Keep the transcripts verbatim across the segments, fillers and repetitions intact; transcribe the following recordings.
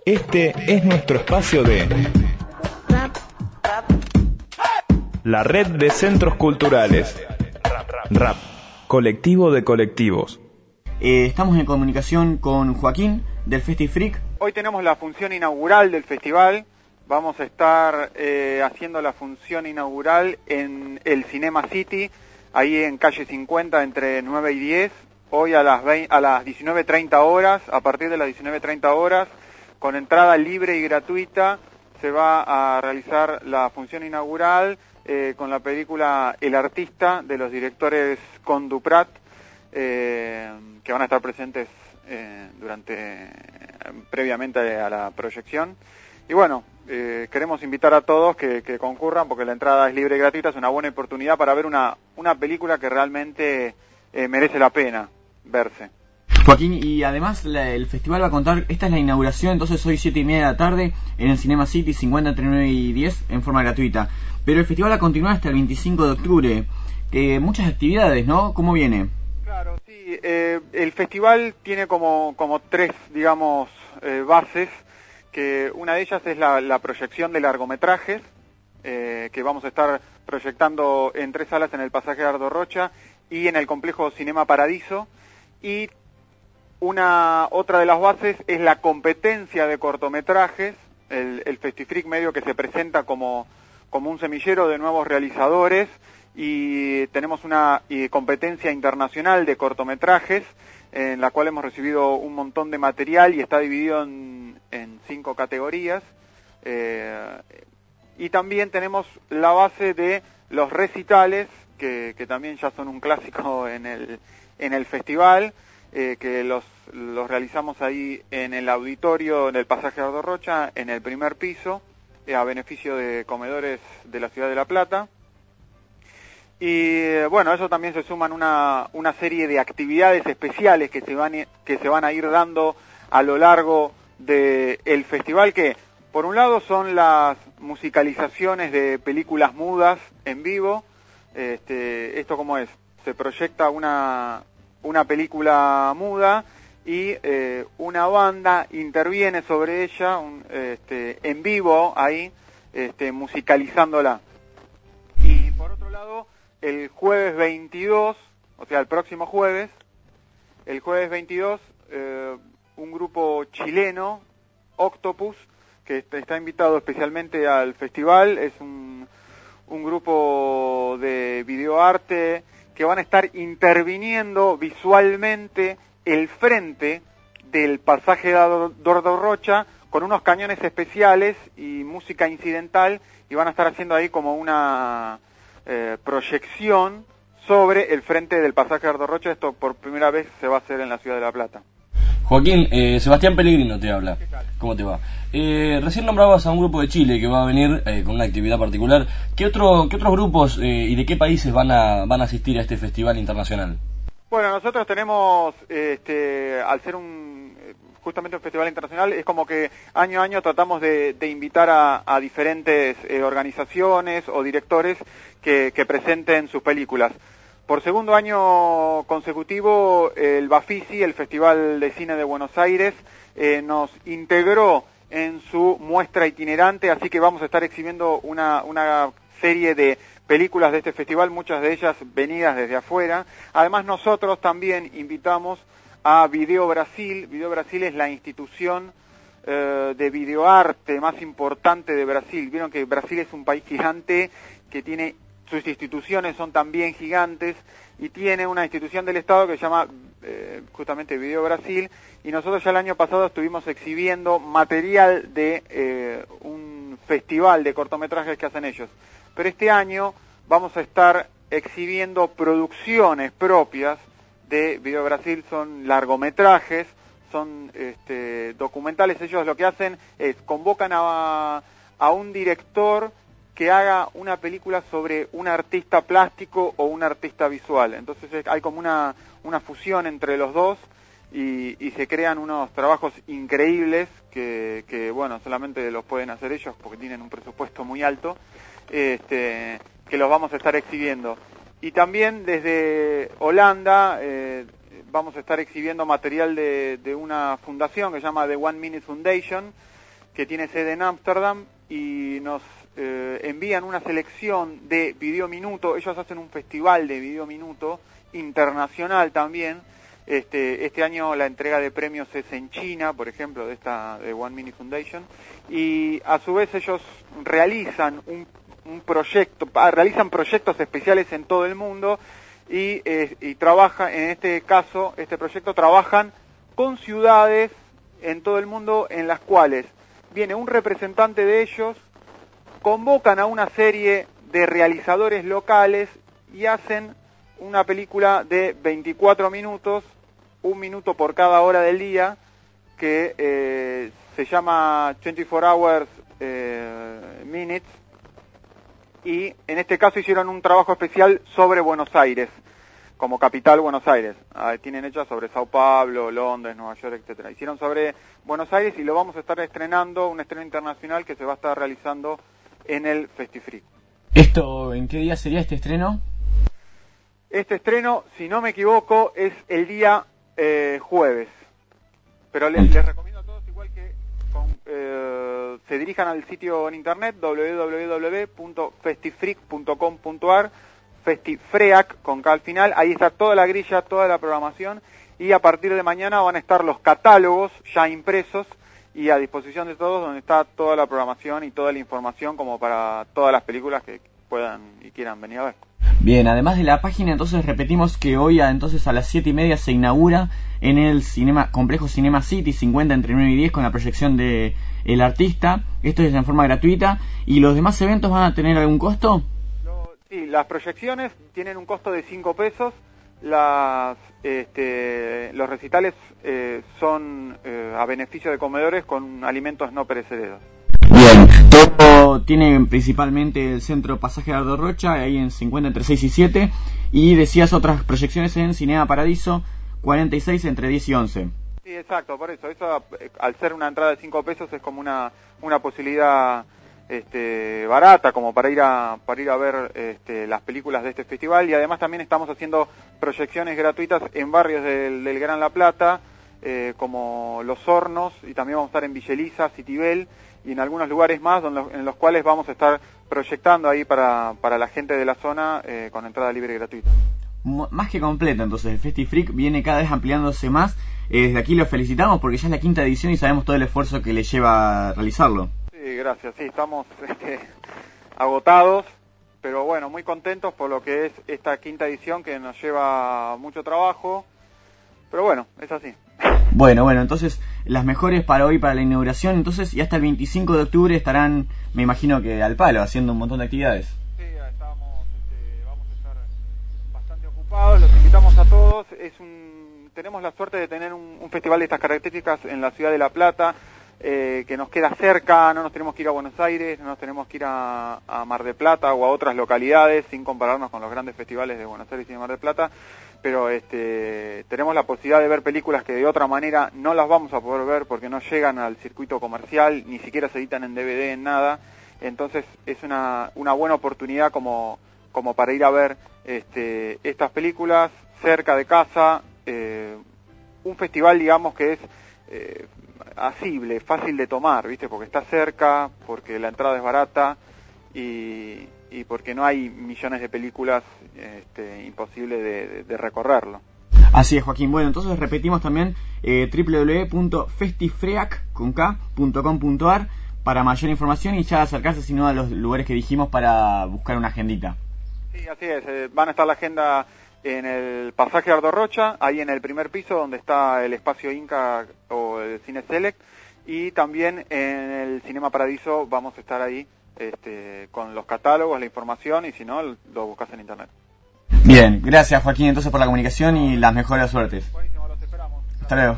Este es nuestro espacio de la red de centros culturales RAP, colectivo de colectivos. Eh, estamos en comunicación con Joaquín del FestiFreak. Hoy tenemos la función inaugural del festival. Vamos a estar eh, haciendo la función inaugural en el Cinema City, ahí en calle cincuenta entre nueve y diez. Hoy a las, veinte, a las diecinueve treinta horas, a partir de las diecinueve treinta horas, con entrada libre y gratuita, se va a realizar la función inaugural eh, con la película El Artista, de los directores Conduprat, eh, que van a estar presentes eh, durante previamente a la proyección. Y bueno, eh, queremos invitar a todos que, que concurran, porque la entrada es libre y gratuita. Es una buena oportunidad para ver una, una película que realmente eh, merece la pena verse. Joaquín, y además la, el festival va a contar, esta es la inauguración, entonces hoy siete y media de la tarde en el Cinema City, cincuenta entre nueve y diez, en forma gratuita. Pero el festival va a continuar hasta el veinticinco de octubre. Eh, muchas actividades, ¿no? ¿Cómo viene? Claro, sí. Eh, el festival tiene como, como tres, digamos, eh, bases, que una de ellas es la, la proyección de largometrajes, eh, que vamos a estar proyectando en tres salas en el Pasaje Dardo Rocha y en el complejo Cinema Paradiso. Y una otra de las bases es la competencia de cortometrajes, el, el FestiFreak medio que se presenta como, como un semillero de nuevos realizadores, y tenemos una y competencia internacional de cortometrajes en la cual hemos recibido un montón de material y está dividido en, en cinco categorías. Eh, y también tenemos la base de los recitales, que, que también ya son un clásico en el, en el festival, eh, que los, los realizamos ahí en el auditorio, en el Pasaje Dardo Rocha, en el primer piso, eh, a beneficio de comedores de la Ciudad de La Plata. Y bueno, a eso también se suman una, una serie de actividades especiales que se van, que se van a ir dando a lo largo del festival, que por un lado son las musicalizaciones de películas mudas en vivo. Este, esto como es, se proyecta una, una película muda y eh, una banda interviene sobre ella un, este, en vivo ahí, este, musicalizándola. Y por otro lado, el jueves veintidós, o sea, el próximo jueves, el jueves veintidós, eh, un grupo chileno, Octopus, que está invitado especialmente al festival, es un, un grupo de videoarte que van a estar interviniendo visualmente el frente del Pasaje Dardo Rocha con unos cañones especiales y música incidental, y van a estar haciendo ahí como una Eh, proyección sobre el frente del Pasaje Dardo Rocha. Esto por primera vez se va a hacer en la Ciudad de La Plata. Joaquín, eh, Sebastián Pellegrino te habla. ¿Cómo te va? Eh, recién nombrabas a un grupo de Chile que va a venir eh, con una actividad particular. ¿Qué, otro, qué otros grupos eh, y de qué países van a, van a asistir a este festival internacional? Bueno, nosotros tenemos, este, al ser un justamente un festival internacional, es como que año a año tratamos de, de invitar a, a diferentes eh, organizaciones o directores que, que presenten sus películas. Por segundo año consecutivo, el Bafisi, el Festival de Cine de Buenos Aires, eh, nos integró en su muestra itinerante, así que vamos a estar exhibiendo una, una serie de películas de este festival, muchas de ellas venidas desde afuera. Además, nosotros también invitamos a Video Brasil. Video Brasil es la institución eh, de videoarte más importante de Brasil. Vieron que Brasil es un país gigante que tiene, sus instituciones son también gigantes, y tiene una institución del Estado que se llama eh, justamente Video Brasil, y nosotros ya el año pasado estuvimos exhibiendo material de eh, un festival de cortometrajes que hacen ellos. Pero este año vamos a estar exhibiendo producciones propias de Video Brasil. Son largometrajes, son este, documentales. Ellos lo que hacen es convocan a, a un director que haga una película sobre un artista plástico o un artista visual. Entonces hay como una, una fusión entre los dos, y, y se crean unos trabajos increíbles que, que, bueno, solamente los pueden hacer ellos porque tienen un presupuesto muy alto, este, que los vamos a estar exhibiendo. Y también desde Holanda eh, vamos a estar exhibiendo material de, de una fundación que se llama The One Minute Foundation, que tiene sede en Ámsterdam, y nos eh, envían una selección de Video Minuto. Ellos hacen un festival de Video Minuto internacional también. Este, este año la entrega de premios es en China, por ejemplo, de esta de One Minute Foundation, y a su vez ellos realizan un, un proyecto, realizan proyectos especiales en todo el mundo, y, eh, y trabajan, en este caso, este proyecto trabajan con ciudades en todo el mundo en las cuales viene un representante de ellos, convocan a una serie de realizadores locales y hacen una película de veinticuatro minutos, un minuto por cada hora del día, que eh, se llama veinticuatro hours eh, minutes, y en este caso hicieron un trabajo especial sobre Buenos Aires, como capital Buenos Aires. Ah, tienen hechas sobre Sao Paulo, Londres, Nueva York, etcétera. Hicieron sobre Buenos Aires y lo vamos a estar estrenando, un estreno internacional que se va a estar realizando en el Festifreak. ¿Esto en qué día sería este estreno? Este estreno, si no me equivoco, es el día eh, jueves. Pero les, les recomiendo a todos, igual que con, eh, se dirijan al sitio en internet doble u doble u doble u punto festifreak punto com punto a r, Festifreak con K al final. Ahí está toda la grilla, toda la programación, y a partir de mañana van a estar los catálogos ya impresos y a disposición de todos, donde está toda la programación y toda la información como para todas las películas que puedan y quieran venir a ver. Bien, además de la página, entonces repetimos que hoy a, entonces a las siete y media se inaugura en el cinema complejo Cinema City cincuenta entre nueve y diez con la proyección de El Artista. Esto es en forma gratuita. ¿Y los demás eventos van a tener algún costo? Lo, sí, las proyecciones tienen un costo de cinco pesos. Las, este, los recitales eh, son eh, a beneficio de comedores con alimentos no perecederos. Bien, todo tiene principalmente el centro Pasaje Ardo Rocha, ahí en cincuenta entre seis y siete, y decías otras proyecciones en Cinema Paradiso, cuarenta y seis entre diez y once. Sí, exacto, por eso, eso al ser una entrada de cinco pesos es como una, una posibilidad este, barata como para ir a, para ir a ver este, las películas de este festival, y además también estamos haciendo proyecciones gratuitas en barrios del, del Gran La Plata, eh, como Los Hornos, y también vamos a estar en Villa Elisa, Citibel, y en algunos lugares más donde, en los cuales vamos a estar proyectando ahí para, para la gente de la zona eh, con entrada libre y gratuita. M- más que completo, entonces el Festifreak viene cada vez ampliándose más. Eh, desde aquí lo felicitamos porque ya es la quinta edición y sabemos todo el esfuerzo que le lleva a realizarlo. Sí, gracias, sí, estamos este, agotados, pero bueno, muy contentos por lo que es esta quinta edición que nos lleva mucho trabajo, pero bueno, es así. Bueno, bueno, entonces las mejores para hoy, para la inauguración, entonces, y hasta el veinticinco de octubre estarán, me imagino que al palo, haciendo un montón de actividades. Sí, estamos, este, vamos a estar bastante ocupados, los invitamos a todos. Es un, tenemos la suerte de tener un, un festival de estas características en la ciudad de La Plata, eh, que nos queda cerca, no nos tenemos que ir a Buenos Aires, no nos tenemos que ir a, a Mar del Plata o a otras localidades, sin compararnos con los grandes festivales de Buenos Aires y de Mar del Plata, pero este, tenemos la posibilidad de ver películas que de otra manera no las vamos a poder ver porque no llegan al circuito comercial, ni siquiera se editan en D V D, en nada. Entonces es una, una buena oportunidad como, como para ir a ver este, estas películas cerca de casa, eh, un festival digamos que es eh, asible, fácil de tomar, ¿viste? Porque está cerca, porque la entrada es barata y, y porque no hay millones de películas, este, imposible de, de, de recorrerlo. Así es, Joaquín. Bueno, entonces repetimos también eh, doble u doble u doble u punto festifreak punto com punto a r para mayor información y ya acercarse sino a los lugares que dijimos para buscar una agendita. Sí, así es. Eh, van a estar la agenda en el Pasaje Ardo Rocha, ahí en el primer piso donde está el espacio Inca o el Cine Select, y también en el Cinema Paradiso vamos a estar ahí este, con los catálogos, la información, y si no, lo buscas en internet. Bien, gracias Joaquín entonces por la comunicación y las mejores suertes. Buenísimo, los esperamos. Hasta luego.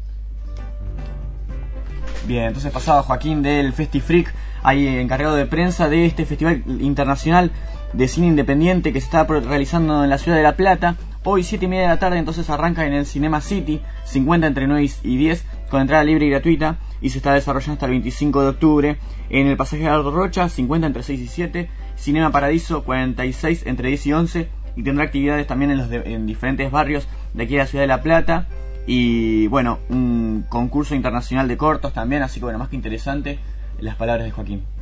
Bien, entonces pasaba Joaquín del Festifreak, ahí encargado de prensa de este Festival Internacional de Cine Independiente que se está realizando en la ciudad de La Plata. Hoy siete y media de la tarde entonces arranca en el Cinema City, cincuenta entre nueve y diez, con entrada libre y gratuita, y se está desarrollando hasta el veinticinco de octubre en el Pasaje Ardo Rocha, cincuenta entre seis y siete, Cinema Paradiso, cuarenta y seis entre diez y once, y tendrá actividades también en, los de, en diferentes barrios de aquí de la ciudad de La Plata. y bueno, un concurso internacional de cortos también, así que bueno, más que interesante las palabras de Joaquín.